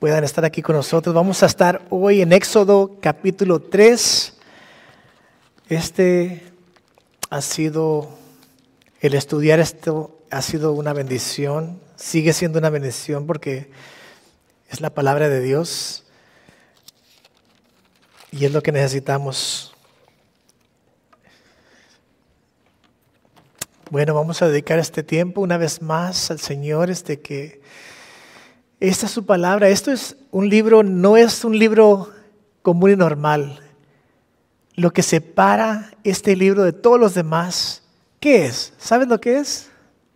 puedan estar aquí con nosotros. Vamos a estar hoy en Éxodo capítulo 3. El estudiar esto ha sido una bendición, sigue siendo una bendición porque es la palabra de Dios y es lo que necesitamos. Bueno, vamos a dedicar este tiempo una vez más al Señor, que esta es su palabra. Esto es un libro, no es un libro común y normal. Lo que separa este libro de todos los demás, ¿qué es? ¿Sabes lo que es?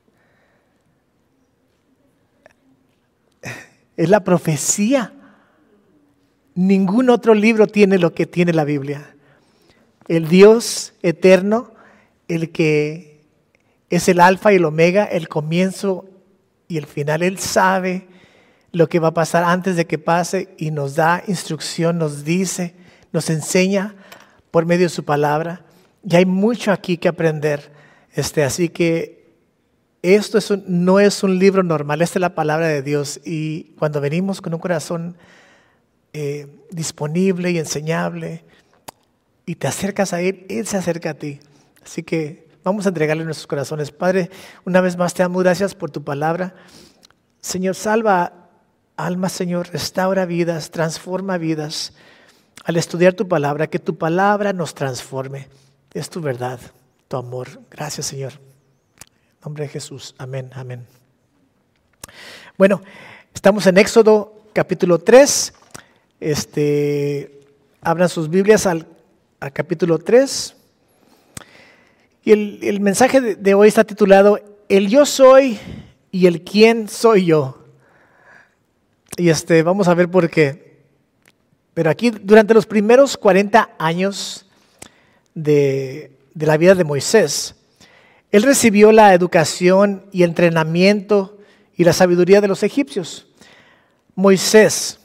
Es la profecía. Ningún otro libro tiene lo que tiene la Biblia. El Dios eterno, el que es el alfa y el omega, el comienzo y el final. Él sabe lo que va a pasar antes de que pase y nos da instrucción, nos dice, nos enseña por medio de su palabra. Y hay mucho aquí que aprender. Así que esto no es un libro normal, esta es la palabra de Dios. Y cuando venimos con un corazón disponible y enseñable y te acercas a Él, Él se acerca a ti. Así que vamos a entregarle nuestros corazones. Padre, una vez más te damos gracias por tu palabra. Señor, salva almas, Señor, restaura vidas, transforma vidas. Al estudiar tu palabra, que tu palabra nos transforme. Es tu verdad, tu amor. Gracias, Señor. En nombre de Jesús. Amén, amén. Bueno, estamos en Éxodo capítulo 3. Abran sus Biblias al capítulo 3. Y el mensaje de hoy está titulado El yo soy y el quién soy yo. Y vamos a ver por qué. Pero aquí durante los primeros 40 años de la vida de Moisés, él recibió la educación y entrenamiento y la sabiduría de los egipcios. Moisés,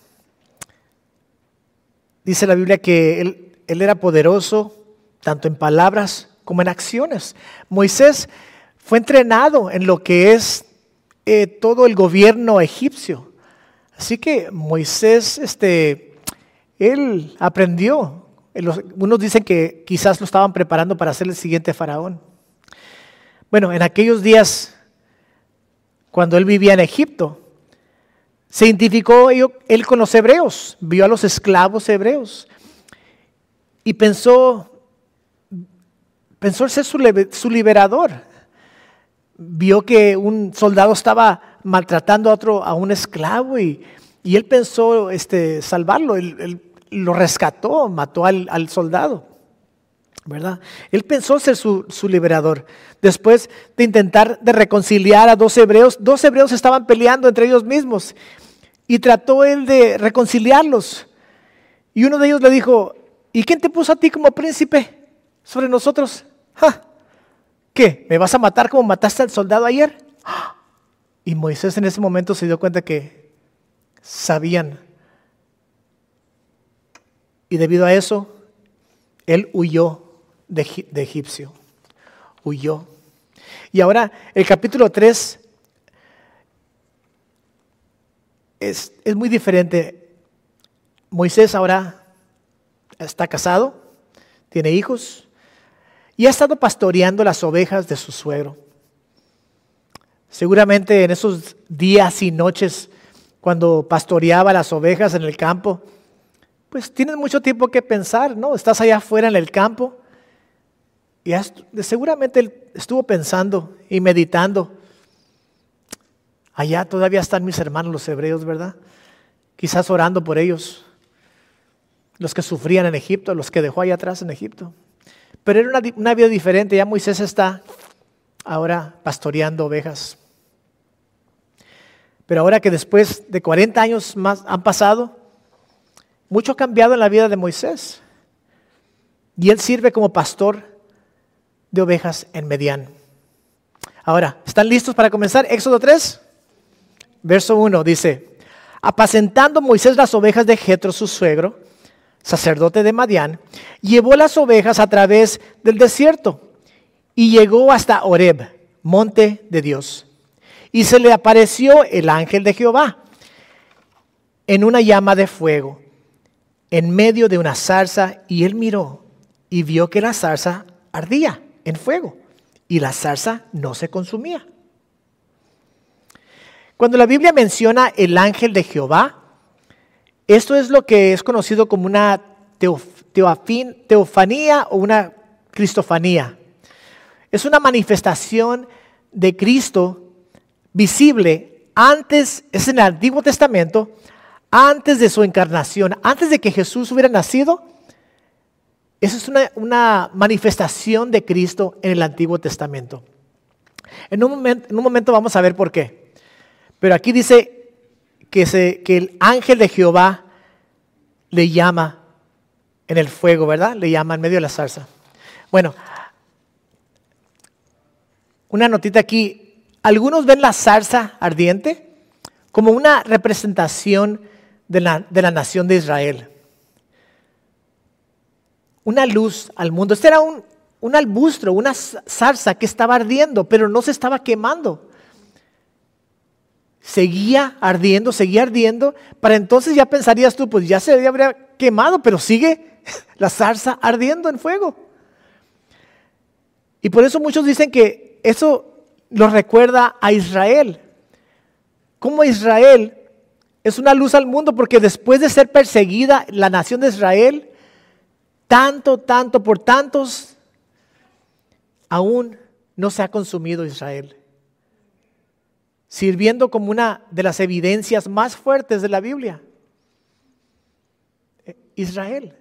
dice la Biblia que él era poderoso tanto en palabras como en acciones. Moisés fue entrenado en lo que es todo el gobierno egipcio. Así que Moisés, él aprendió. Unos dicen que quizás lo estaban preparando para ser el siguiente faraón. Bueno, en aquellos días, cuando él vivía en Egipto, se identificó él con los hebreos, vio a los esclavos hebreos y pensó ser su liberador. Vio que un soldado estaba maltratando a un esclavo y él pensó salvarlo. Él lo rescató, mató al soldado, ¿verdad? Él pensó ser su liberador. Después de intentar de reconciliar a dos hebreos estaban peleando entre ellos mismos y trató él de reconciliarlos. Y uno de ellos le dijo: ¿y quién te puso a ti como príncipe sobre nosotros? ¿Qué? ¿Me vas a matar como mataste al soldado ayer? Y Moisés en ese momento se dio cuenta que sabían. Y debido a eso, él huyó de egipcio. Huyó. Y ahora el capítulo 3 es muy diferente. Moisés ahora está casado, tiene hijos y ha estado pastoreando las ovejas de su suegro. Seguramente en esos días y noches cuando pastoreaba las ovejas en el campo, pues tienes mucho tiempo que pensar, ¿no? Estás allá afuera en el campo y seguramente él estuvo pensando y meditando. Allá todavía están mis hermanos los hebreos, ¿verdad? Quizás orando por ellos, los que sufrían en Egipto, los que dejó allá atrás en Egipto. Pero era una vida diferente. Ya Moisés está ahora pastoreando ovejas. Pero ahora que después de 40 años más han pasado, mucho ha cambiado en la vida de Moisés. Y él sirve como pastor de ovejas en Madián. Ahora, ¿están listos para comenzar? Éxodo 3, verso 1 dice: apacentando Moisés las ovejas de Jetro su suegro, sacerdote de Madián, llevó las ovejas a través del desierto y llegó hasta Horeb, monte de Dios. Y se le apareció el ángel de Jehová en una llama de fuego, en medio de una zarza, y él miró y vio que la zarza ardía en fuego y la zarza no se consumía. Cuando la Biblia menciona el ángel de Jehová, esto es lo que es conocido como una teofanía o una cristofanía. Es una manifestación de Cristo visible antes, es en el Antiguo Testamento, antes de su encarnación, antes de que Jesús hubiera nacido. Esa es una manifestación de Cristo en el Antiguo Testamento. En un momento vamos a ver por qué. Pero aquí dice que el ángel de Jehová le llama en el fuego, ¿verdad? Le llama en medio de la zarza. Bueno, una notita aquí. Algunos ven la zarza ardiente como una representación de la nación de Israel. Una luz al mundo. Este era un arbustro, una zarza que estaba ardiendo, pero no se estaba quemando. Seguía ardiendo, para entonces ya pensarías tú, pues ya se habría quemado, pero sigue la zarza ardiendo en fuego. Y por eso muchos dicen que eso los recuerda a Israel. Como Israel es una luz al mundo, porque después de ser perseguida la nación de Israel, por tantos, aún no se ha consumido Israel, sirviendo como una de las evidencias más fuertes de la Biblia. Israel.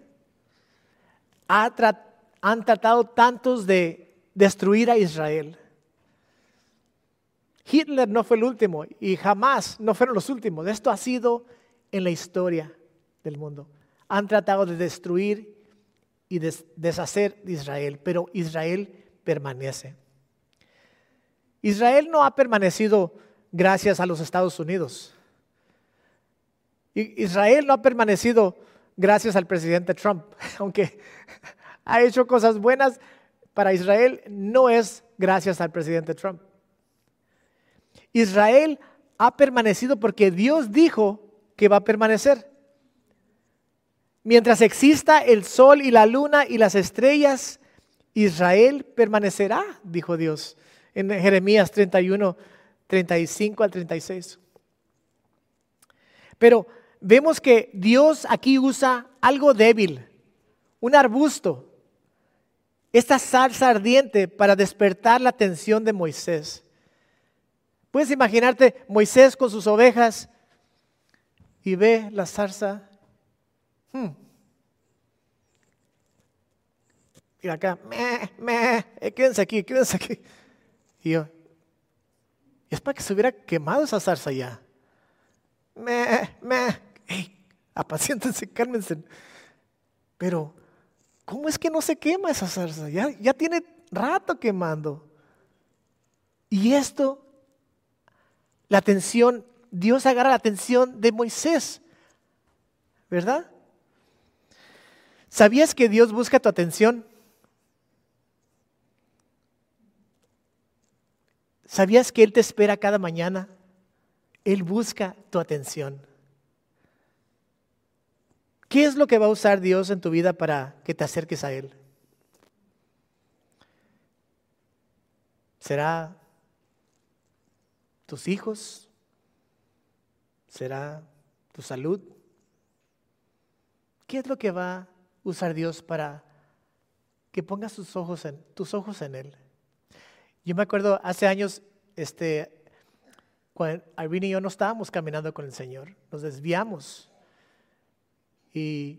Han tratado tantos de destruir a Israel. Hitler no fue el último y jamás no fueron los últimos. Esto ha sido en la historia del mundo. Han tratado de destruir y deshacer de Israel, pero Israel permanece. Israel no ha permanecido gracias a los Estados Unidos. Israel no ha permanecido gracias al presidente Trump, aunque ha hecho cosas buenas para Israel, no es gracias al presidente Trump. Israel ha permanecido porque Dios dijo que va a permanecer. Mientras exista el sol y la luna y las estrellas, Israel permanecerá, dijo Dios en Jeremías 31, 35 al 36. Pero vemos que Dios aquí usa algo débil, un arbusto, esta zarza ardiente para despertar la atención de Moisés. Puedes imaginarte Moisés con sus ovejas y ve la zarza. Y acá, quédense aquí. Y yo, es para que se hubiera quemado esa zarza ya. Hey, apaciéntense, cálmense. Pero, ¿cómo es que no se quema esa zarza? Ya tiene rato quemando. Y esto, la atención, Dios agarra la atención de Moisés, ¿verdad? ¿Sabías que Dios busca tu atención? ¿Sabías que Él te espera cada mañana? Él busca tu atención. ¿Qué es lo que va a usar Dios en tu vida para que te acerques a Él? ¿Será tus hijos? ¿Será tu salud? ¿Qué es lo que va a usar Dios para que pongas tus ojos en Él? Yo me acuerdo hace años, cuando Irene y yo no estábamos caminando con el Señor, nos desviamos y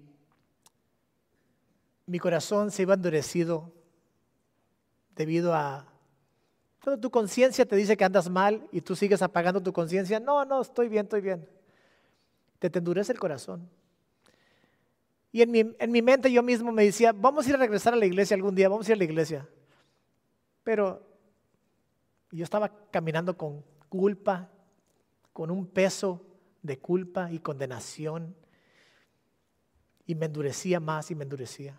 mi corazón se iba endurecido debido a cuando tu conciencia te dice que andas mal y tú sigues apagando tu conciencia. No, estoy bien. Te endurece el corazón. Y en mi mente yo mismo me decía, vamos a ir a regresar a la iglesia algún día, vamos a ir a la iglesia. Pero yo estaba caminando con culpa, con un peso de culpa y condenación. Y me endurecía más y me endurecía.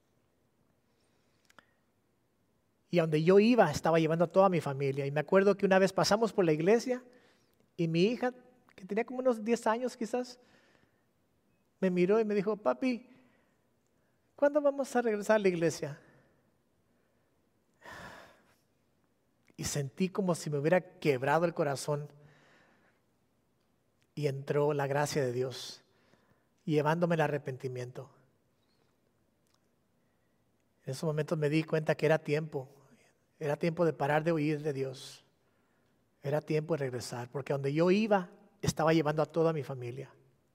Y a donde yo iba, estaba llevando a toda mi familia. Y me acuerdo que una vez pasamos por la iglesia y mi hija, que tenía como unos 10 años quizás, me miró y me dijo, papi, ¿cuándo vamos a regresar a la iglesia? Y sentí como si me hubiera quebrado el corazón. Y entró la gracia de Dios, llevándome al arrepentimiento. En esos momentos me di cuenta que era tiempo de parar de huir de Dios. Era tiempo de regresar, porque donde yo iba, estaba llevando a toda mi familia.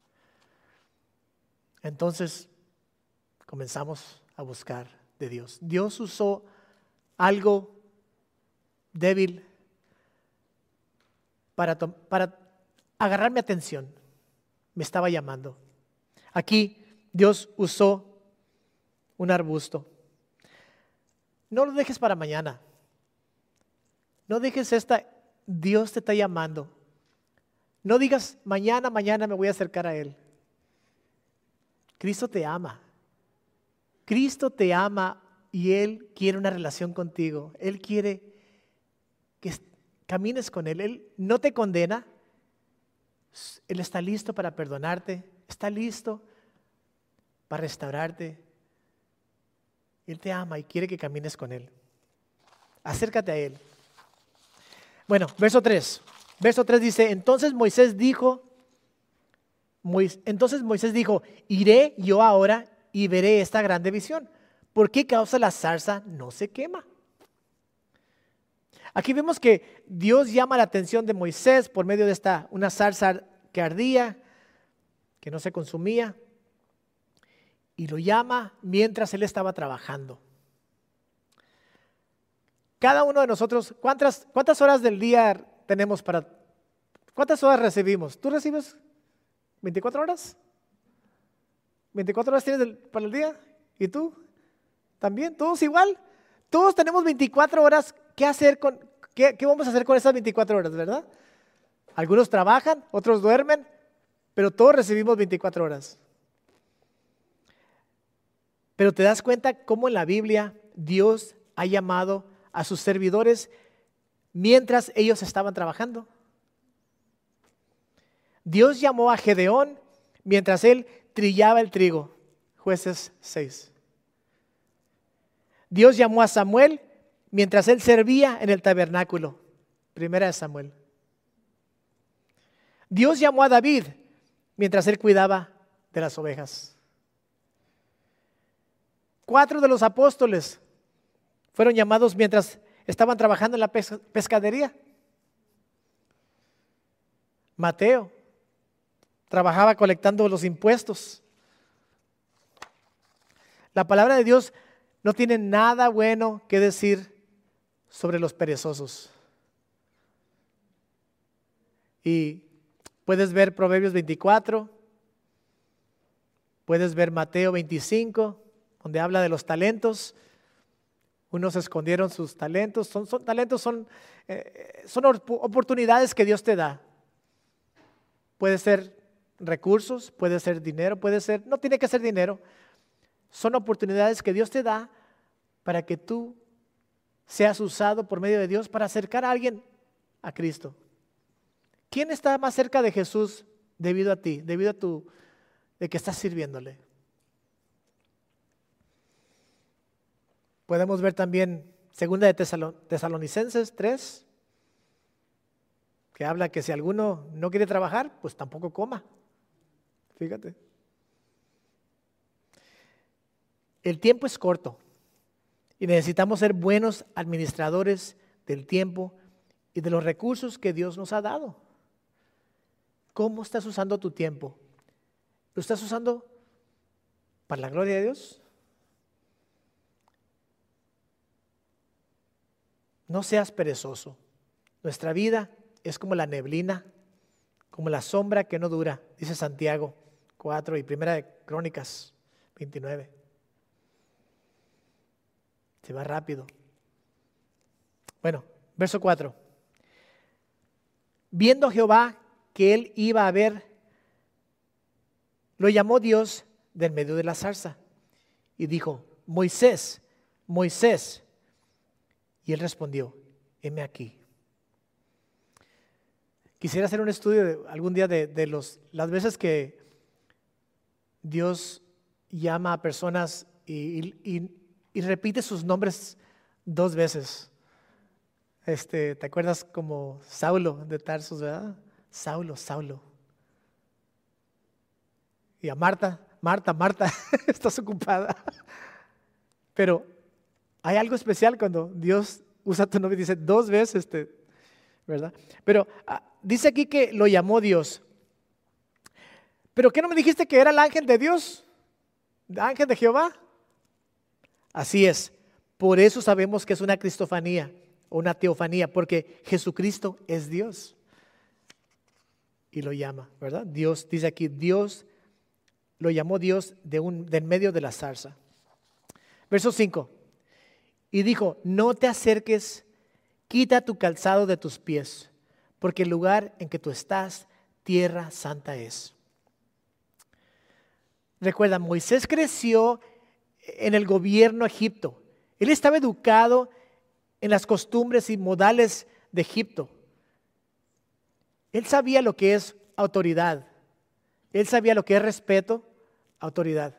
Entonces, comenzamos a buscar de Dios. Dios usó algo débil para agarrar mi atención. Me estaba llamando. Aquí Dios usó un arbusto. No lo dejes para mañana. No dejes Dios te está llamando. No digas, mañana me voy a acercar a Él. Cristo te ama. Cristo te ama y Él quiere una relación contigo. Él quiere que camines con Él. Él no te condena. Él está listo para perdonarte. Está listo para restaurarte. Él te ama y quiere que camines con Él. Acércate a Él. Bueno, verso 3. Verso 3 dice, entonces Moisés dijo, iré yo ahora y veré esta grande visión. ¿Por qué causa la zarza no se quema? Aquí vemos que Dios llama la atención de Moisés por medio de una zarza que ardía, que no se consumía, y lo llama mientras él estaba trabajando. Cada uno de nosotros, ¿cuántas horas del día tenemos cuántas horas recibimos? ¿Tú recibes 24 horas? ¿24 horas tienes para el día? ¿Y tú? ¿También? ¿Todos igual? Todos tenemos 24 horas. ¿Qué vamos a hacer con esas 24 horas, verdad? Algunos trabajan, otros duermen, pero todos recibimos 24 horas. Pero te das cuenta cómo en la Biblia Dios ha llamado a sus servidores mientras ellos estaban trabajando. Dios llamó a Gedeón mientras él trillaba el trigo. Jueces 6. Dios llamó a Samuel mientras él servía en el tabernáculo. Primera de Samuel. Dios llamó a David mientras él cuidaba de las ovejas. 4 de los apóstoles fueron llamados mientras estaban trabajando en la pescadería. Mateo trabajaba colectando los impuestos. La palabra de Dios no tiene nada bueno que decir sobre los perezosos. Y puedes ver Proverbios 24, puedes ver Mateo 25, donde habla de los talentos. Unos escondieron sus talentos. Son oportunidades que Dios te da. Puede ser recursos, puede ser dinero, no tiene que ser dinero. Son oportunidades que Dios te da para que tú seas usado por medio de Dios para acercar a alguien a Cristo. ¿Quién está más cerca de Jesús debido a ti, de que estás sirviéndole? Podemos ver también 2 de Tesalonicenses 3, que habla que si alguno no quiere trabajar, pues tampoco coma. Fíjate. El tiempo es corto y necesitamos ser buenos administradores del tiempo y de los recursos que Dios nos ha dado. ¿Cómo estás usando tu tiempo? ¿Lo estás usando para la gloria de Dios? No seas perezoso. Nuestra vida es como la neblina, como la sombra que no dura, dice Santiago 4 y Primera de Crónicas 29. Se va rápido. Bueno, verso 4. Viendo Jehová que él iba a ver, lo llamó Dios del medio de la zarza y dijo, Moisés, Moisés. Y él respondió, heme aquí. Quisiera hacer un estudio algún día de las veces que Dios llama a personas y repite sus nombres 2 veces. ¿Te acuerdas como Saulo de Tarsus, verdad? Saulo, Saulo. Y a Marta, Marta, Marta, estás ocupada. Pero hay algo especial cuando Dios usa tu nombre y dice 2 veces, ¿verdad? Pero dice aquí que lo llamó Dios. ¿Pero qué no me dijiste que era el ángel de Dios? ¿El ángel de Jehová? Así es. Por eso sabemos que es una cristofanía o una teofanía, porque Jesucristo es Dios. Y lo llama, ¿verdad? Dios, dice aquí, Dios lo llamó Dios de en medio de la zarza. Verso 5. Y dijo, no te acerques, quita tu calzado de tus pies, porque el lugar en que tú estás, tierra santa es. Recuerda, Moisés creció en el gobierno de Egipto. Él estaba educado en las costumbres y modales de Egipto. Él sabía lo que es autoridad. Él sabía lo que es respeto, autoridad.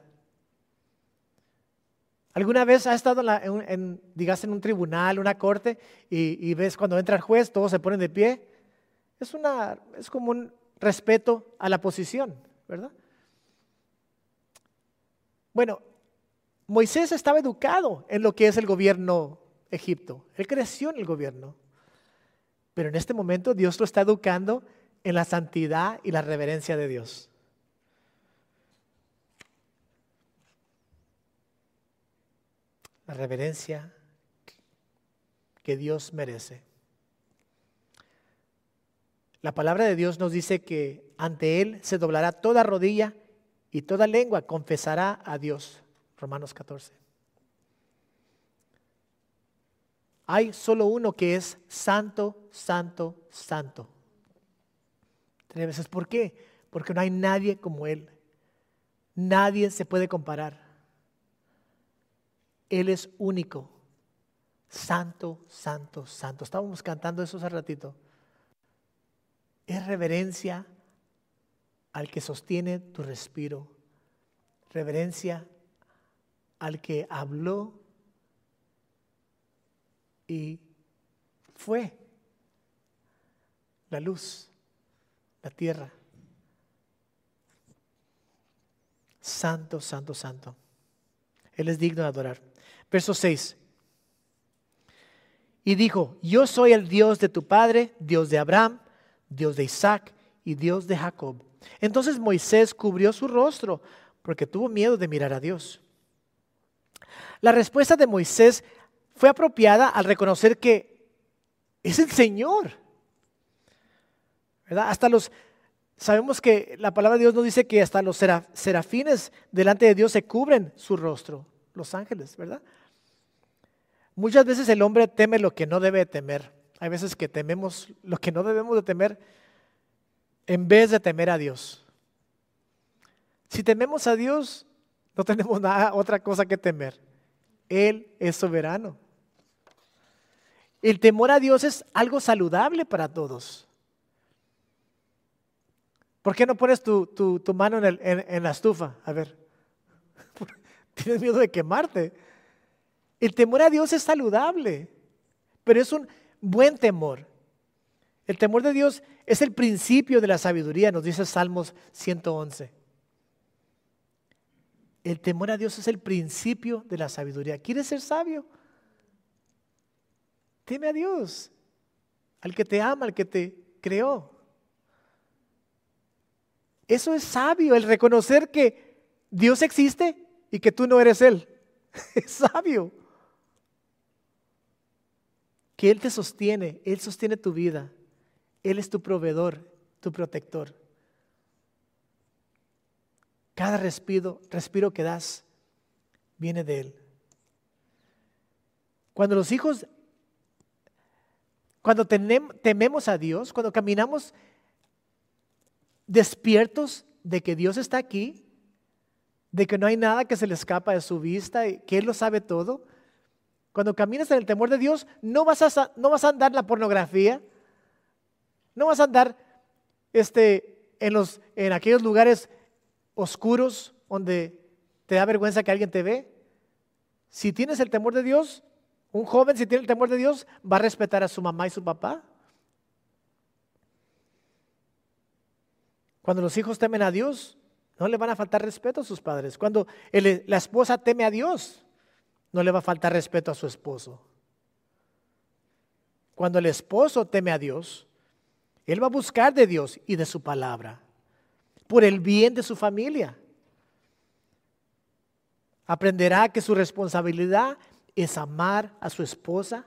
¿Alguna vez has estado en un tribunal, una corte, y ves cuando entra el juez, todos se ponen de pie? Es como un respeto a la posición, ¿verdad? Bueno, Moisés estaba educado en lo que es el gobierno Egipto. Él creció en el gobierno. Pero en este momento Dios lo está educando en la santidad y la reverencia de Dios. La reverencia que Dios merece. La palabra de Dios nos dice que ante Él se doblará toda rodilla y toda lengua confesará a Dios. Romanos 14. Hay solo uno que es santo, santo, santo. 3 veces. ¿Por qué? Porque no hay nadie como Él. Nadie se puede comparar. Él es único. Santo, santo, santo. Estábamos cantando eso hace ratito. Es reverencia al que sostiene tu respiro. Reverencia al que habló y fue la luz, la tierra. Santo, santo, santo. Él es digno de adorar. Verso 6. Y dijo, yo soy el Dios de tu padre, Dios de Abraham, Dios de Isaac y Dios de Jacob. Entonces Moisés cubrió su rostro porque tuvo miedo de mirar a Dios. La respuesta de Moisés fue apropiada al reconocer que es el Señor, ¿verdad? Sabemos que la palabra de Dios nos dice que hasta los serafines delante de Dios se cubren su rostro, los ángeles, ¿verdad? Muchas veces el hombre teme lo que no debe temer. Hay veces que tememos lo que no debemos de temer en vez de temer a Dios. Si tememos a Dios, no tenemos otra cosa que temer. Él es soberano. El temor a Dios es algo saludable para todos. ¿Por qué no pones tu mano en la estufa? A ver, tienes miedo de quemarte. El temor a Dios es saludable, pero es un buen temor. El temor de Dios es el principio de la sabiduría, nos dice Salmos 111. El temor a Dios es el principio de la sabiduría. ¿Quieres ser sabio? Teme a Dios, al que te ama, al que te creó. Eso es sabio, el reconocer que Dios existe y que tú no eres Él. Es sabio. Que Él te sostiene, Él sostiene tu vida. Él es tu proveedor, tu protector. Cada respiro que das viene de Él. Cuando tememos a Dios, cuando caminamos despiertos de que Dios está aquí, de que no hay nada que se le escapa de su vista, y que Él lo sabe todo. Cuando caminas en el temor de Dios, no vas a andar en la pornografía, no vas a andar en aquellos lugares oscuros donde te da vergüenza que alguien te ve. Si tienes el temor de Dios, un joven si tiene el temor de Dios, va a respetar a su mamá y su papá. Cuando los hijos temen a Dios, no le van a faltar respeto a sus padres. Cuando la esposa teme a Dios, no le va a faltar respeto a su esposo. Cuando el esposo teme a Dios, él va a buscar de Dios y de su palabra, por el bien de su familia. Aprenderá que su responsabilidad es amar a su esposa.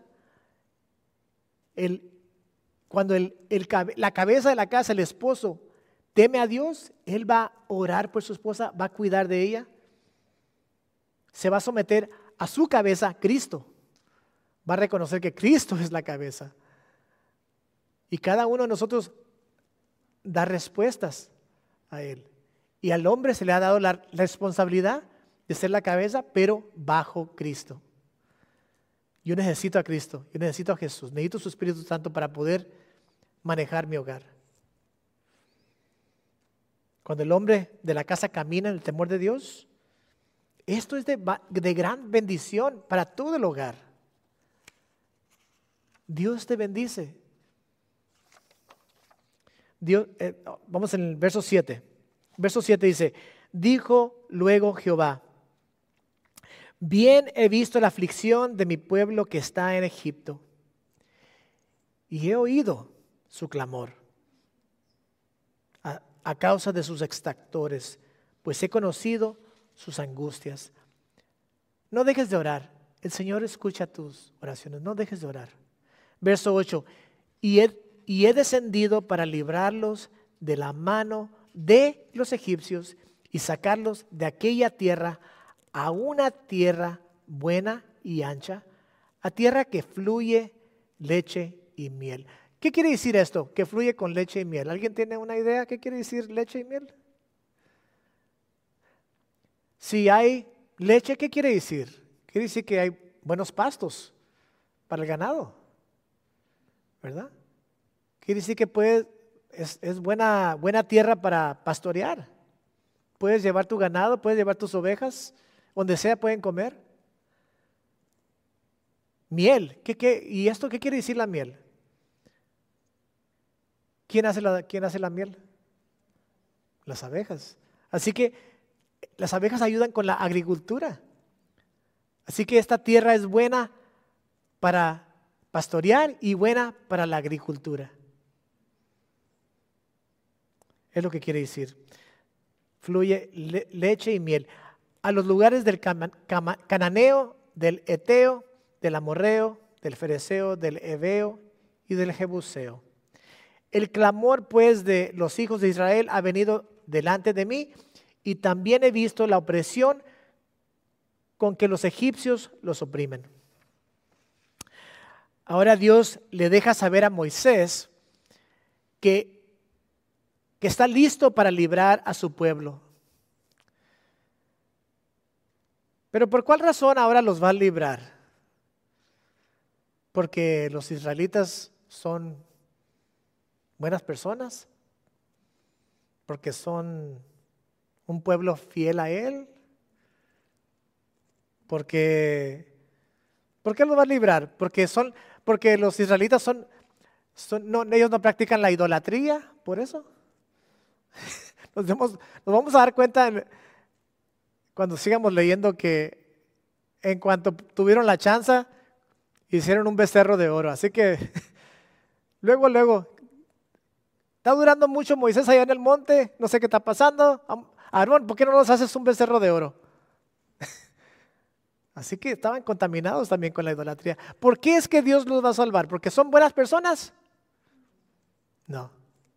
Cuando la cabeza de la casa, el esposo, teme a Dios, él va a orar por su esposa, va a cuidar de ella. Se va a someter a su cabeza, Cristo. Va a reconocer que Cristo es la cabeza. Y cada uno de nosotros da respuestas a Él. Y al hombre se le ha dado la responsabilidad de ser la cabeza, pero bajo Cristo. Yo necesito a Cristo, yo necesito a Jesús, necesito su Espíritu Santo para poder manejar mi hogar. Cuando el hombre de la casa camina en el temor de Dios, esto es de gran bendición para todo el hogar. Dios te bendice. Dios, vamos en el verso 7. Verso 7 dice, dijo luego Jehová, bien he visto la aflicción de mi pueblo que está en Egipto, y he oído su clamor a causa de sus exactores, pues he conocido sus angustias. No dejes de orar. El Señor escucha tus oraciones. No dejes de orar. Verso 8. Y he descendido para librarlos de la mano de los egipcios y sacarlos de aquella tierra a una tierra buena y ancha, a tierra que fluye leche y miel. ¿Qué quiere decir esto? Que fluye con leche y miel. ¿Alguien tiene una idea qué quiere decir leche y miel? Si hay leche, ¿qué quiere decir? Quiere decir que hay buenos pastos para el ganado, ¿verdad? Quiere decir que es buena tierra para pastorear. Puedes llevar tu ganado, puedes llevar tus ovejas, donde sea pueden comer. Miel, ¿y esto qué quiere decir la miel? ¿Quién hace la miel? Las abejas. Así que las abejas ayudan con la agricultura. Así que esta tierra es buena para pastorear y buena para la agricultura. Es lo que quiere decir. Fluye leche y miel. A los lugares del cananeo, del eteo, del amorreo, del fereceo, del heveo y del jebuseo. El clamor pues de los hijos de Israel ha venido delante de mí, y también he visto la opresión con que los egipcios los oprimen. Ahora Dios le deja saber a Moisés que está listo para librar a su pueblo. Pero ¿por cuál razón ahora los va a librar? Porque los israelitas son buenas personas, porque son un pueblo fiel a Él. ¿Por qué los va a librar? Porque los israelitas ellos no practican la idolatría, por eso. Nos vamos a dar cuenta cuando sigamos leyendo que en cuanto tuvieron la chance, hicieron un becerro de oro. Así que luego, está durando mucho Moisés allá en el monte, no sé qué está pasando. Aarón, ¿por qué no nos haces un becerro de oro? Así que estaban contaminados también con la idolatría. ¿Por qué es que Dios los va a salvar? ¿Porque son buenas personas? No.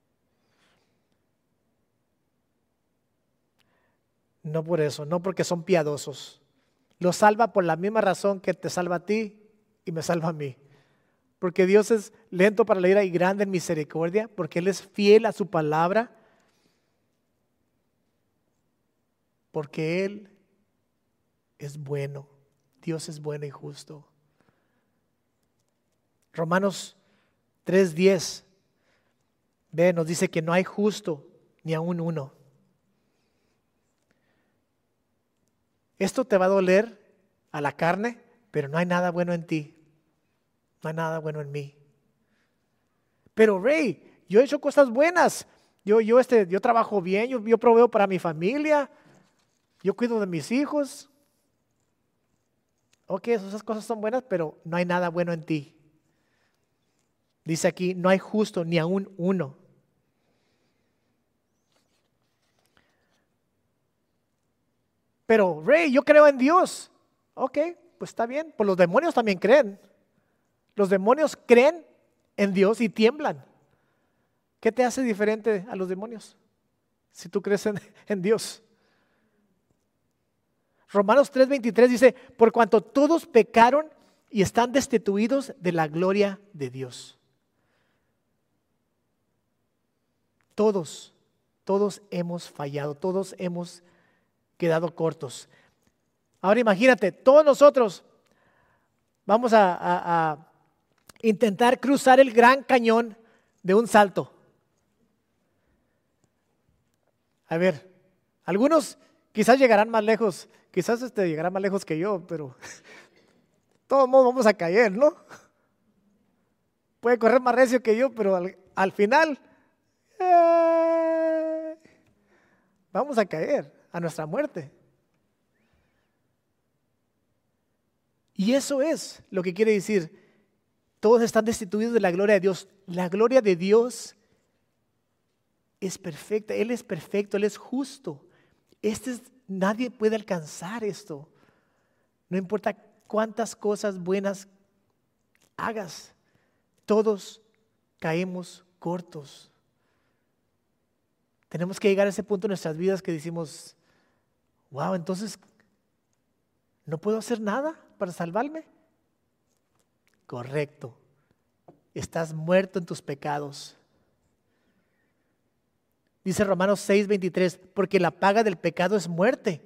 No por eso, no porque son piadosos. Los salva por la misma razón que te salva a ti y me salva a mí. Porque Dios es lento para la ira y grande en misericordia, porque Él es fiel a su palabra, porque Él es bueno. Dios es bueno y justo. Romanos 3:10 nos dice que no hay justo ni aún uno. Esto te va a doler a la carne, pero no hay nada bueno en ti. No hay nada bueno en mí. Pero Ray, yo he hecho cosas buenas. Yo trabajo bien, yo proveo para mi familia, yo cuido de mis hijos. Ok, esas cosas son buenas, pero no hay nada bueno en ti. Dice aquí, no hay justo ni aún uno. Pero Ray, yo creo en Dios. Ok, pues está bien. Pues los demonios también creen. Los demonios creen en Dios y tiemblan. ¿Qué te hace diferente a los demonios? Si tú crees en Dios. Romanos 3:23 dice, por cuanto todos pecaron y están destituidos de la gloria de Dios. Todos hemos fallado, todos hemos quedado cortos. Ahora imagínate, todos nosotros vamos a intentar cruzar el Gran Cañón de un salto. A ver, algunos quizás llegarán más lejos, quizás llegarán más lejos que yo, pero todos modos vamos a caer, ¿no? Puede correr más recio que yo, pero al final vamos a caer a nuestra muerte. Y eso es lo que quiere decir. Todos están destituidos de la gloria de Dios. La gloria de Dios es perfecta. Él es perfecto, Él es justo. Nadie puede alcanzar esto. No importa cuántas cosas buenas hagas, todos caemos cortos. Tenemos que llegar a ese punto en nuestras vidas que decimos, wow, entonces, ¿no puedo hacer nada para salvarme? Correcto. Estás muerto en tus pecados. Dice Romanos 6:23, porque la paga del pecado es muerte.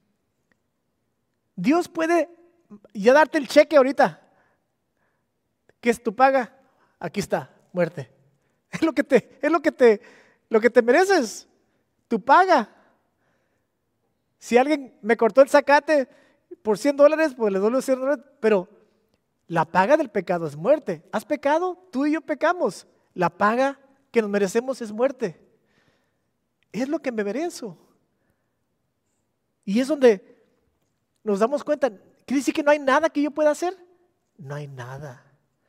Dios puede ya darte el cheque ahorita. ¿Qué es tu paga? Aquí está, muerte. Es lo que te mereces, tu paga. Si alguien me cortó el zacate por $100, pues le doy los $100, pero la paga del pecado es muerte. ¿Has pecado? Tú y yo pecamos. La paga que nos merecemos es muerte. Es lo que me merezco. Y es donde nos damos cuenta. ¿Quiere decir que no hay nada que yo pueda hacer? No hay nada.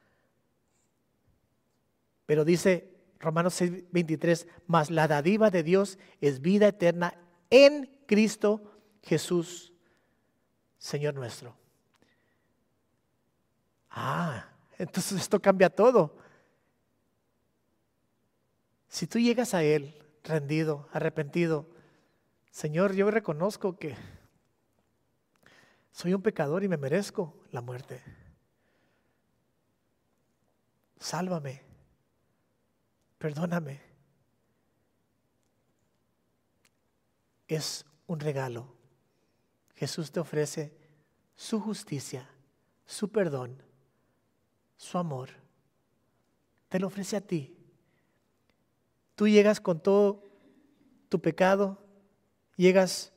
Pero dice Romanos 6:23, mas la dádiva de Dios es vida eterna en Cristo Jesús, Señor nuestro. Entonces esto cambia todo. Si tú llegas a Él rendido, arrepentido, Señor, yo reconozco que soy un pecador y me merezco la muerte. Sálvame, perdóname. Es un regalo. Jesús te ofrece su justicia, su perdón, su amor. Te lo ofrece a ti. Tú llegas con todo tu pecado, llegas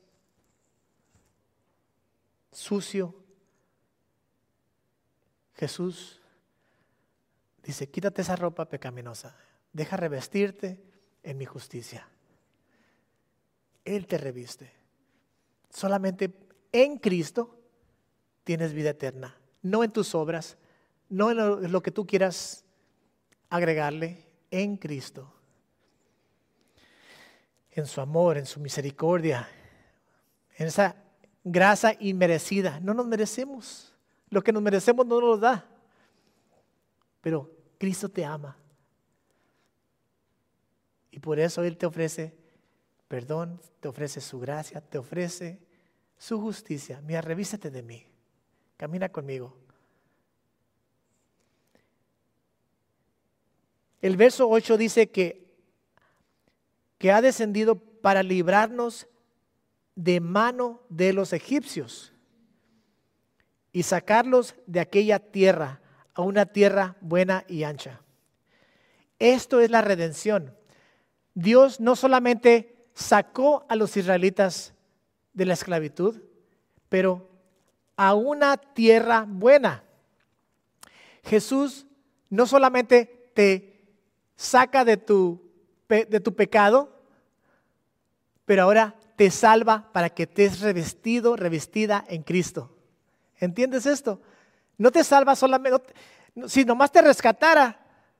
sucio. Jesús dice, quítate esa ropa pecaminosa, deja revestirte en mi justicia. Él te reviste. Solamente en Cristo tienes vida eterna, no en tus obras, no en lo que tú quieras agregarle, en Cristo. En su amor, en su misericordia, en esa gracia inmerecida. No nos merecemos. Lo que nos merecemos no nos lo da. Pero Cristo te ama. Y por eso Él te ofrece perdón, te ofrece su gracia, te ofrece su justicia. Mira, revísate de mí. Camina conmigo. El verso 8 dice que ha descendido para librarnos de mano de los egipcios y sacarlos de aquella tierra a una tierra buena y ancha. Esto es la redención. Dios no solamente sacó a los israelitas de la esclavitud, pero a una tierra buena. Jesús no solamente te saca de tu pecado, pero ahora te salva para que estés revestido, revestida en Cristo. ¿Entiendes esto? No te salva solamente, si nomás te rescatara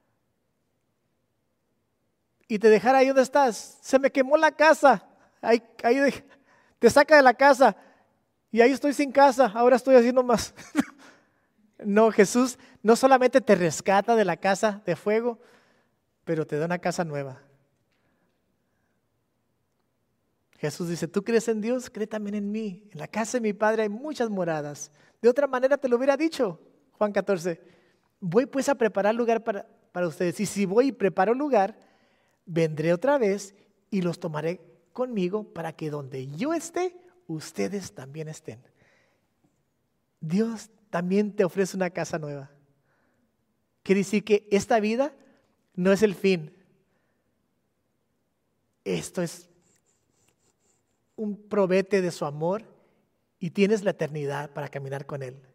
y te dejara ahí donde estás, se me quemó la casa, ahí te saca de la casa y ahí estoy sin casa, ahora estoy haciendo más. No, Jesús no solamente te rescata de la casa de fuego, pero te da una casa nueva. Jesús dice, ¿tú crees en Dios? Cree también en mí. En la casa de mi Padre hay muchas moradas. De otra manera te lo hubiera dicho, Juan 14. Voy pues a preparar lugar para ustedes. Y si voy y preparo lugar, vendré otra vez y los tomaré conmigo para que donde yo esté, ustedes también estén. Dios también te ofrece una casa nueva. Quiere decir que esta vida no es el fin. Esto es un probete de su amor y tienes la eternidad para caminar con Él.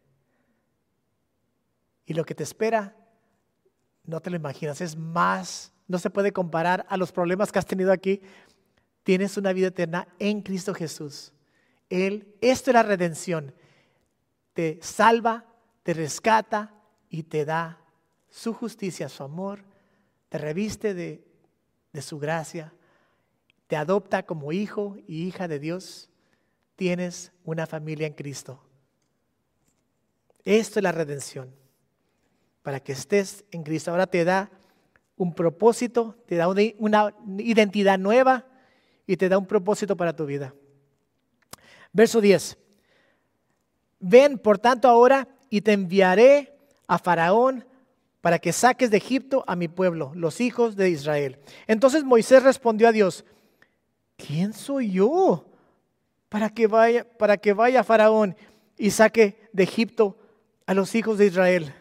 Y lo que te espera, no te lo imaginas, es más, no se puede comparar a los problemas que has tenido aquí. Tienes una vida eterna en Cristo Jesús. Esto es la redención. Te salva, te rescata y te da su justicia, su amor, te reviste de su gracia, te adopta como hijo y hija de Dios. Tienes una familia en Cristo. Esto es la redención. Para que estés en Cristo. Ahora te da un propósito, te da una identidad nueva y te da un propósito para tu vida. Verso 10. Ven, por tanto, ahora y te enviaré a Faraón para que saques de Egipto a mi pueblo, los hijos de Israel. Entonces Moisés respondió a Dios, ¿quién soy yo para que vaya Faraón y saque de Egipto a los hijos de Israel?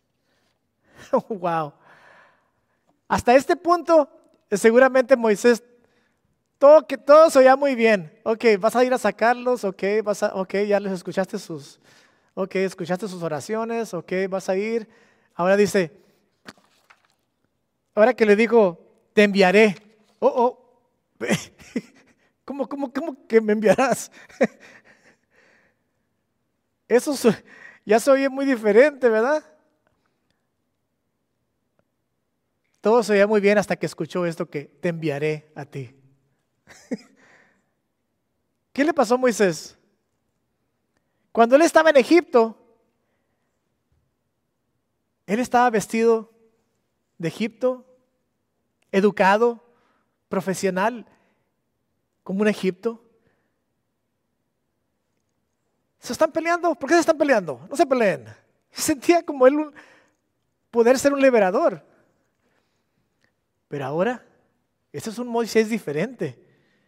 Wow. Hasta este punto, seguramente Moisés, todo se oía muy bien. Ok, vas a ir a sacarlos, ok, ya les escuchaste escuchaste sus oraciones, ok, vas a ir. Ahora dice, ahora que le digo, te enviaré. ¿Cómo que me enviarás? Eso ya se oye muy diferente, ¿verdad? Todo se oía muy bien hasta que escuchó esto que te enviaré a ti. ¿Qué le pasó a Moisés? Cuando él estaba en Egipto, él estaba vestido de Egipto, educado, profesional, como un Egipto. ¿Se están peleando? ¿Por qué se están peleando? No se peleen. Sentía como él poder ser un liberador. Pero ahora, este es un Moisés diferente.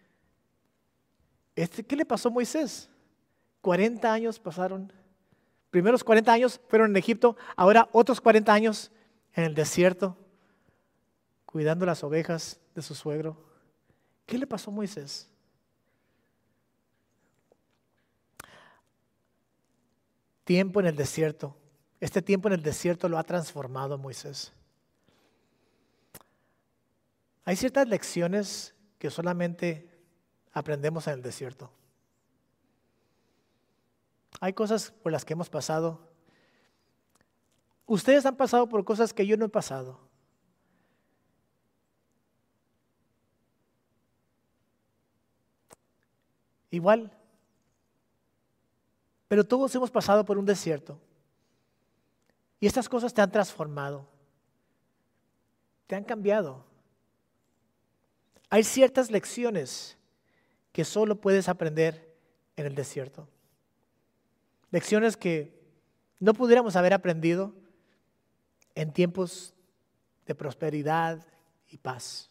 ¿Qué le pasó a Moisés? 40 años pasaron. Primeros 40 años fueron en Egipto, ahora otros 40 años en el desierto, cuidando las ovejas de su suegro. ¿Qué le pasó a Moisés? Tiempo en el desierto. Este tiempo en el desierto lo ha transformado a Moisés. Hay ciertas lecciones que solamente aprendemos en el desierto. Hay cosas por las que hemos pasado. Ustedes han pasado por cosas que yo no he pasado. Igual. Pero todos hemos pasado por un desierto. Y estas cosas te han transformado. Te han cambiado. Hay ciertas lecciones que solo puedes aprender en el desierto. Lecciones que no pudiéramos haber aprendido en tiempos de prosperidad y paz.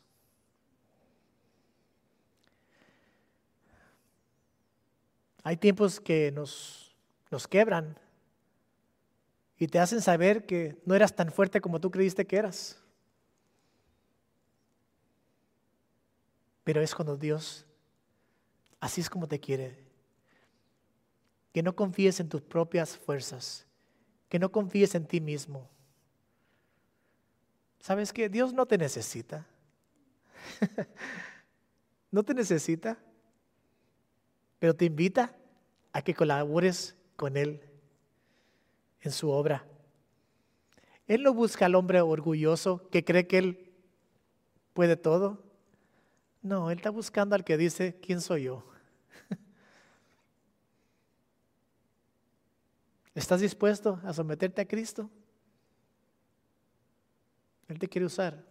Hay tiempos que nos quebran y te hacen saber que no eras tan fuerte como tú creíste que eras. Pero es cuando Dios, así es como te quiere. que no confíes en tus propias fuerzas, que no confíes en ti mismo. ¿Sabes qué? Dios no te necesita. No te necesita, pero te invita a que colabores con Él en su obra. Él no busca al hombre orgulloso que cree que Él puede todo. No, Él está buscando al que dice, ¿quién soy yo? ¿Estás dispuesto a someterte a Cristo? Él te quiere usar.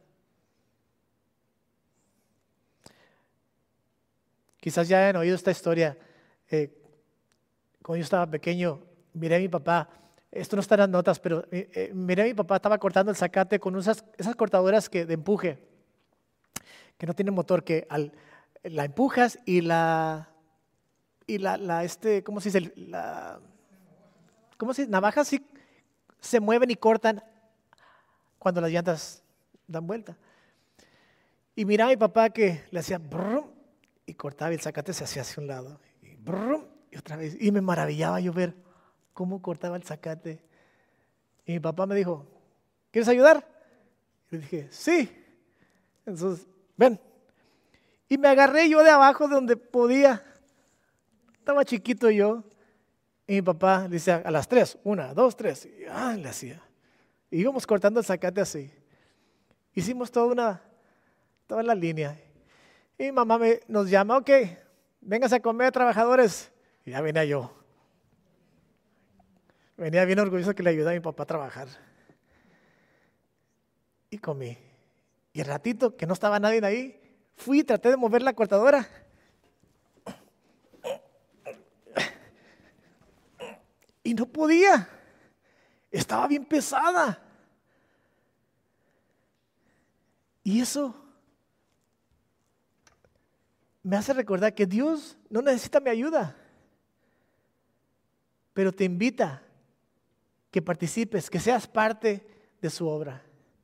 Quizás ya hayan oído esta historia. Cuando yo estaba pequeño, miré a mi papá. Esto no está en las notas, pero miré a mi papá, estaba cortando el zacate con esas cortadoras de empuje, que no tienen motor, que la empujas y ¿cómo se dice? ¿Cómo se dice? Navajas sí se mueven y cortan cuando las llantas dan vuelta. Y miraba a mi papá que le hacía brum, y cortaba y el zacate se hacía hacia un lado. Y brum, y otra vez. Y me maravillaba yo ver cómo cortaba el zacate. Y mi papá me dijo, ¿quieres ayudar? Y le dije, sí. Entonces, ven. Y me agarré yo de abajo de donde podía. Estaba chiquito yo. Y mi papá le decía, a las 3, 1, 2, 3. Y le hacía. Y íbamos cortando el zacate así. Hicimos toda la línea. Y mi mamá nos llama, ok, vénganse a comer, trabajadores. Y ya venía yo. Venía bien orgulloso que le ayudara a mi papá a trabajar. Y comí. Y el ratito que no estaba nadie ahí, fui y traté de mover la cortadora. Y no podía. Estaba bien pesada. Y eso me hace recordar que Dios no necesita mi ayuda, pero te invita que participes, que seas parte de su obra.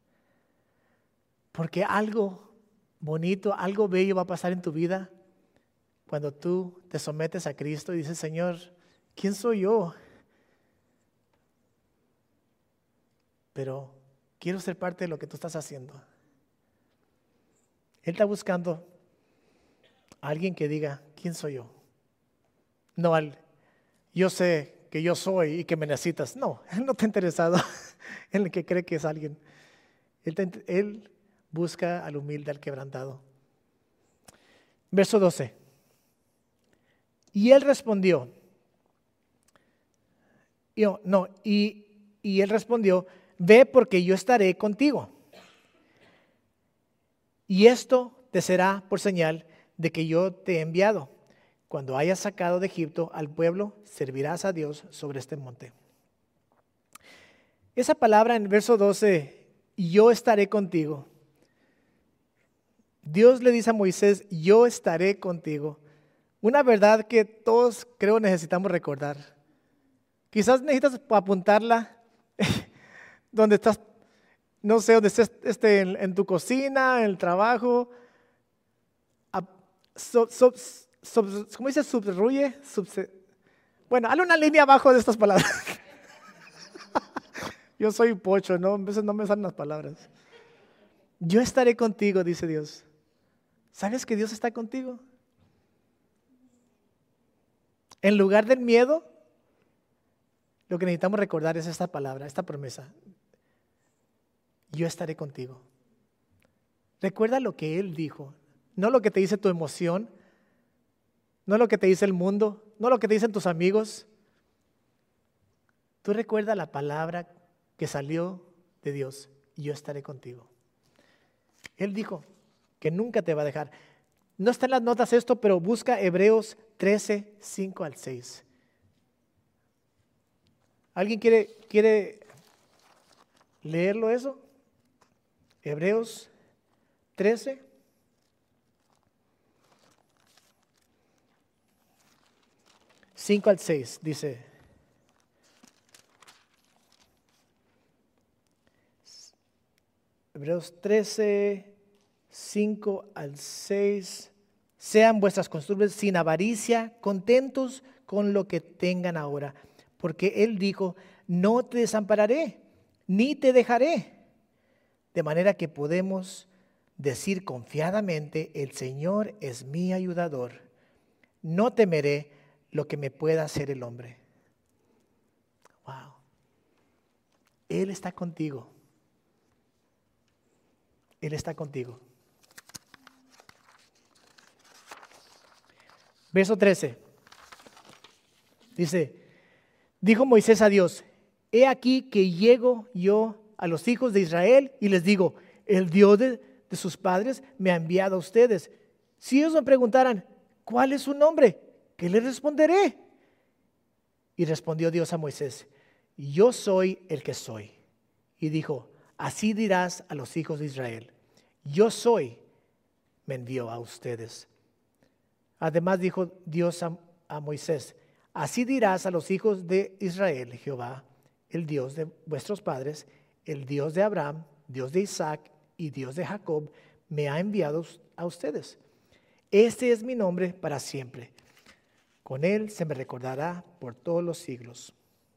Porque algo bonito, algo bello va a pasar en tu vida cuando tú te sometes a Cristo y dices, Señor, ¿quién soy yo? Pero quiero ser parte de lo que tú estás haciendo. Él está buscando a alguien que diga, ¿quién soy yo? No yo sé que yo soy y que me necesitas. No, Él no está interesado en el que cree que es alguien. Él busca al humilde, al quebrantado. Verso 12. Y él respondió. Y él respondió, ve porque yo estaré contigo. Y esto te será por señal de que yo te he enviado. Cuando hayas sacado de Egipto al pueblo, servirás a Dios sobre este monte. Esa palabra en el verso 12, yo estaré contigo. Dios le dice a Moisés, yo estaré contigo. Una verdad que todos creo necesitamos recordar. Quizás necesitas apuntarla donde estás, no sé, donde estés en tu cocina, en el trabajo. ¿Cómo dice? Subraya. Bueno, hazle una línea abajo de estas palabras. Yo soy pocho, ¿no? A veces no me salen las palabras. Yo estaré contigo, dice Dios. ¿Sabes que Dios está contigo? En lugar del miedo, lo que necesitamos recordar es esta palabra, esta promesa. Yo estaré contigo. Recuerda lo que Él dijo, no lo que te dice tu emoción, no lo que te dice el mundo, no lo que te dicen tus amigos. Tú recuerda la palabra que salió de Dios, yo estaré contigo. Él dijo que nunca te va a dejar. No está en las notas esto, pero busca Hebreos 13, 5 al 6. ¿Alguien quiere leerlo eso? Hebreos 13. 5 al 6 dice. Hebreos 13, 5 al 6. Sean vuestras costumbres sin avaricia, contentos con lo que tengan ahora. Porque Él dijo, no te desampararé, ni te dejaré. De manera que podemos decir confiadamente, el Señor es mi ayudador. No temeré lo que me pueda hacer el hombre. Wow. Él está contigo. Él está contigo. Verso 13. Dice, dijo Moisés a Dios, he aquí que llego yo a los hijos de Israel y les digo, el Dios de sus padres me ha enviado a ustedes. Si ellos me preguntaran, ¿cuál es su nombre? ¿Qué les responderé? Y respondió Dios a Moisés, yo soy el que soy. Y dijo, así dirás a los hijos de Israel, yo soy, me envió a ustedes. Además dijo Dios a Moisés, así dirás a los hijos de Israel, Jehová, el Dios de vuestros padres, el Dios de Abraham, Dios de Isaac y Dios de Jacob, me ha enviado a ustedes. Este es mi nombre para siempre. Con él se me recordará por todos los siglos.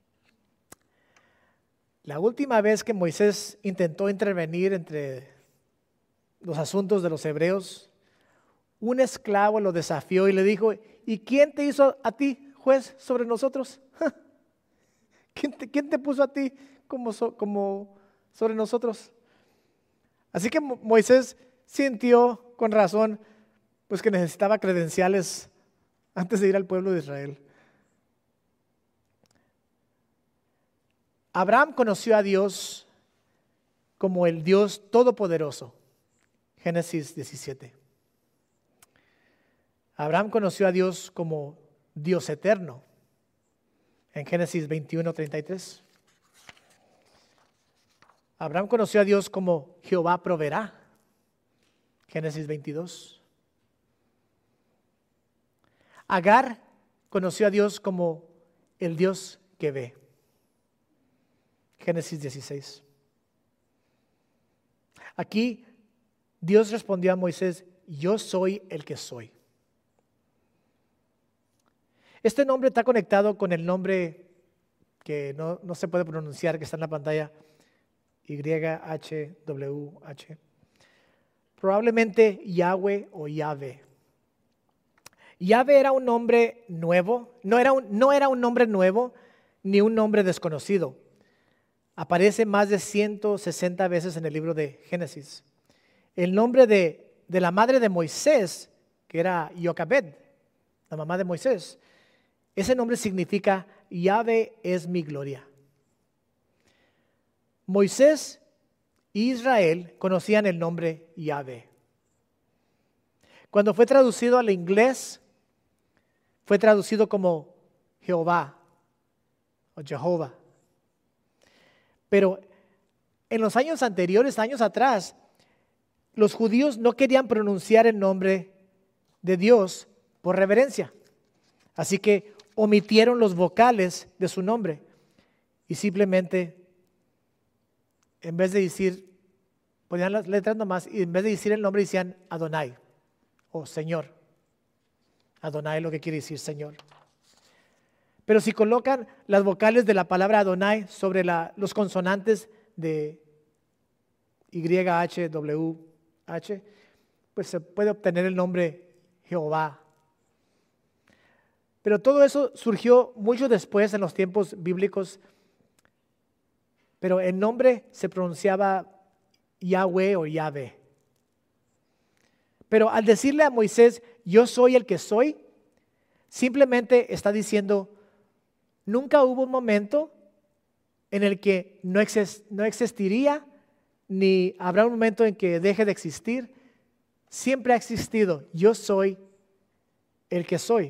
La última vez que Moisés intentó intervenir entre los asuntos de los hebreos, un esclavo lo desafió y le dijo, ¿y quién te hizo a ti juez sobre nosotros? ¿Quién te puso a ti como sobre nosotros? Así que Moisés sintió con razón pues que necesitaba credenciales antes de ir al pueblo de Israel. Abraham conoció a Dios como el Dios Todopoderoso. Génesis 17. Abraham conoció a Dios como Dios eterno. En Génesis 21:33. Abraham conoció a Dios como Jehová proveerá. Génesis 22. Agar conoció a Dios como el Dios que ve. Génesis 16. Aquí Dios respondió a Moisés, yo soy el que soy. Este nombre está conectado con el nombre que no se puede pronunciar, que está en la pantalla, YHWH. Probablemente Yahweh o Yahvé. Yahvé era un nombre nuevo, no era un nombre nuevo ni un nombre desconocido. Aparece más de 160 veces en el libro de Génesis. El nombre de la madre de Moisés, que era Joquebed, la mamá de Moisés, ese nombre significa Yahvé es mi gloria. Moisés e Israel conocían el nombre Yahvé. Cuando fue traducido al inglés, fue traducido como Jehová o Jehová. Pero en los años anteriores, años atrás, los judíos no querían pronunciar el nombre de Dios por reverencia. Así que omitieron los vocales de su nombre y simplemente, en vez de decir, ponían las letras nomás y en vez de decir el nombre decían Adonai o Señor. Adonai lo que quiere decir Señor. Pero si colocan las vocales de la palabra Adonai sobre los consonantes de YHWH, pues se puede obtener el nombre Jehová. Pero todo eso surgió mucho después en los tiempos bíblicos. Pero el nombre se pronunciaba Yahweh o Yahvé. Pero al decirle a Moisés, yo soy el que soy, simplemente está diciendo, nunca hubo un momento en el que no existiría, ni habrá un momento en que deje de existir. Siempre ha existido. Yo soy el que soy.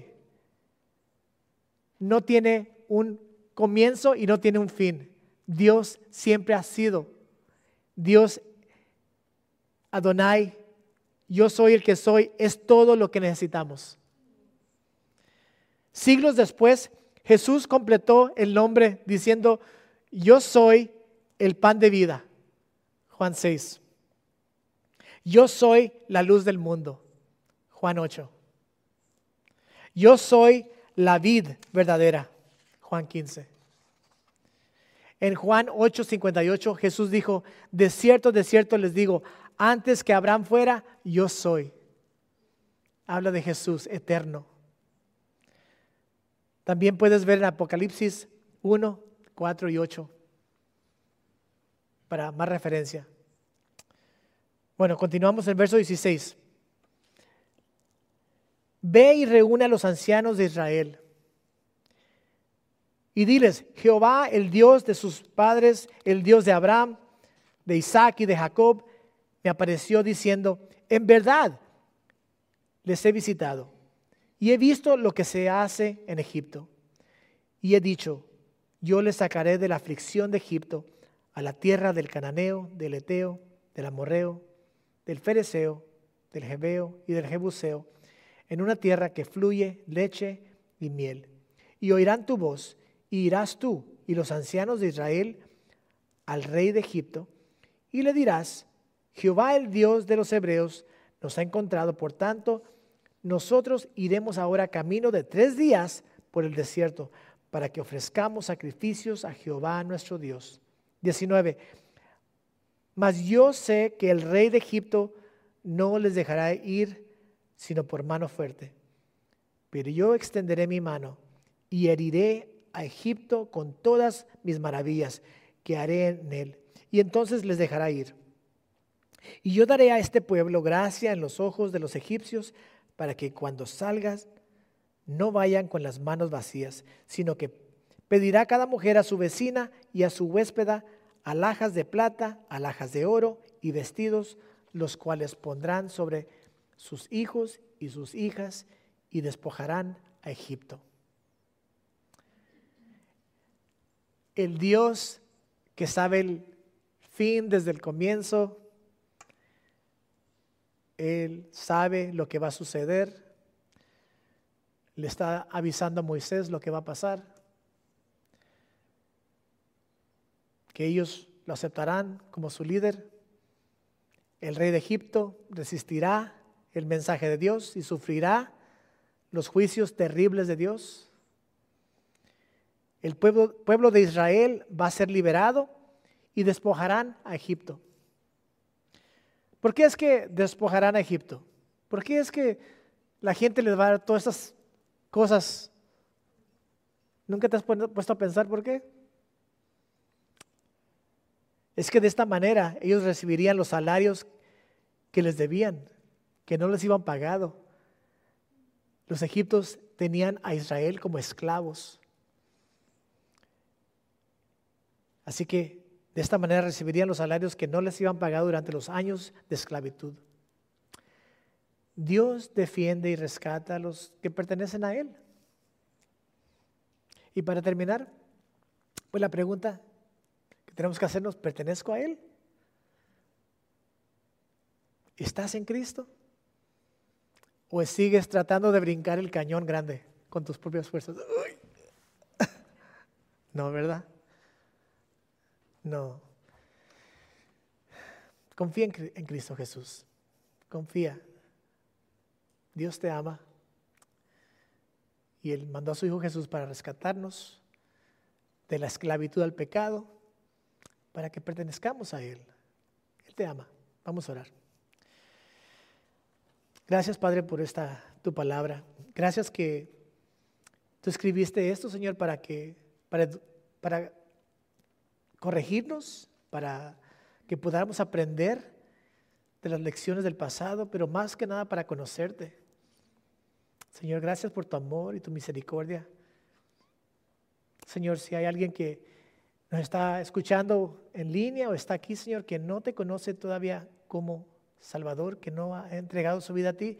No tiene un comienzo y no tiene un fin. Dios siempre ha sido. Dios, Adonai, yo soy el que soy, es todo lo que necesitamos. Siglos después, Jesús completó el nombre diciendo, yo soy el pan de vida. Juan 6. Yo soy la luz del mundo. Juan 8. Yo soy la vid verdadera. Juan 15. En Juan 8:58 Jesús dijo, de cierto les digo, antes que Abraham fuera, yo soy. Habla de Jesús eterno. También puedes ver en Apocalipsis 1, 4 y 8 para más referencia. Bueno, continuamos el verso 16. Ve y reúne a los ancianos de Israel y diles, Jehová, el Dios de sus padres, el Dios de Abraham, de Isaac y de Jacob, me apareció diciendo, en verdad les he visitado y he visto lo que se hace en Egipto. Y he dicho, yo les sacaré de la aflicción de Egipto a la tierra del cananeo, del eteo, del amorreo, del fereceo, del jebeo y del jebuseo, en una tierra que fluye leche y miel. Y oirán tu voz, y irás tú y los ancianos de Israel al rey de Egipto, y le dirás, Jehová el Dios de los hebreos nos ha encontrado, por tanto, nosotros iremos ahora camino de 3 días por el desierto, para que ofrezcamos sacrificios a Jehová nuestro Dios. 19. Mas yo sé que el rey de Egipto no les dejará ir, sino por mano fuerte. Pero yo extenderé mi mano y heriré a Egipto con todas mis maravillas que haré en él, y entonces les dejará ir. Y yo daré a este pueblo gracia en los ojos de los egipcios, para que cuando salgas no vayan con las manos vacías, sino que pedirá cada mujer a su vecina y a su huéspeda alhajas de plata, alhajas de oro y vestidos, los cuales pondrán sobre sus hijos y sus hijas y despojarán a Egipto. El Dios que sabe el fin desde el comienzo, Él sabe lo que va a suceder. Le está avisando a Moisés lo que va a pasar, que ellos lo aceptarán como su líder. El rey de Egipto resistirá el mensaje de Dios y sufrirá los juicios terribles de Dios. El pueblo de Israel va a ser liberado y despojarán a Egipto. ¿Por qué es que despojarán a Egipto? ¿Por qué es que la gente les va a dar todas estas cosas? ¿Nunca te has puesto a pensar por qué? Es que de esta manera ellos recibirían los salarios que les debían, que no les iban pagado. Los egipcios tenían a Israel como esclavos. Así que de esta manera recibirían los salarios que no les iban pagado durante los años de esclavitud. Dios defiende y rescata a los que pertenecen a Él. Y para terminar, pues la pregunta que tenemos que hacernos, ¿pertenezco a Él? ¿Estás en Cristo? ¿O sigues tratando de brincar el cañón grande con tus propias fuerzas? ¡Uy! No, ¿verdad? No. Confía en Cristo Jesús. Confía. Dios te ama. Y Él mandó a su Hijo Jesús para rescatarnos de la esclavitud al pecado, para que pertenezcamos a Él. Él te ama. Vamos a orar. Gracias, Padre, por tu palabra. Gracias que tú escribiste esto, Señor, para corregirnos, para que podamos aprender de las lecciones del pasado, pero más que nada para conocerte. Señor, gracias por tu amor y tu misericordia. Señor, si hay alguien que nos está escuchando en línea o está aquí, Señor, que no te conoce todavía como Salvador, que no ha entregado su vida a ti,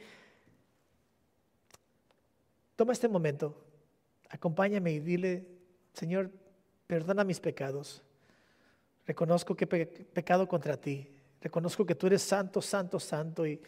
toma este momento, acompáñame y dile, Señor, perdona mis pecados. Reconozco que he pecado contra ti. Reconozco que tú eres santo, santo, santo, y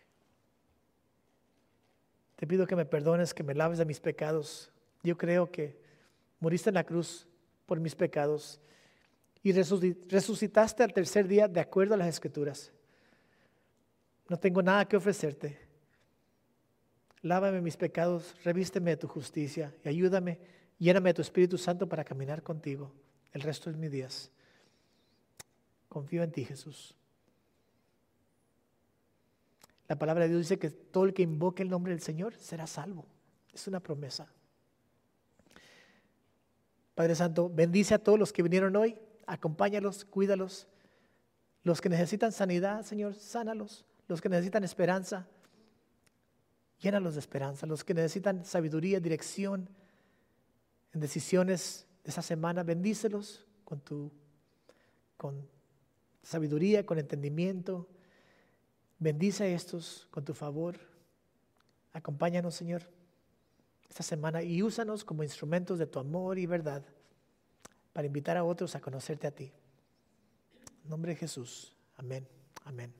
te pido que me perdones, que me laves de mis pecados. Yo creo que moriste en la cruz por mis pecados y resucitaste al tercer día de acuerdo a las Escrituras. No tengo nada que ofrecerte. Lávame mis pecados, revísteme de tu justicia y ayúdame, lléname de tu Espíritu Santo para caminar contigo el resto de mis días. Confío en ti, Jesús. La palabra de Dios dice que todo el que invoque el nombre del Señor será salvo. Es una promesa. Padre Santo, bendice a todos los que vinieron hoy, acompáñalos, cuídalos. Los que necesitan sanidad, Señor, sánalos. Los que necesitan esperanza, llénalos de esperanza. Los que necesitan sabiduría, dirección en decisiones de esa semana, bendícelos con sabiduría, con entendimiento. Bendice a estos con tu favor. Acompáñanos, Señor, esta semana y úsanos como instrumentos de tu amor y verdad para invitar a otros a conocerte a ti. En nombre de Jesús. Amén. Amén.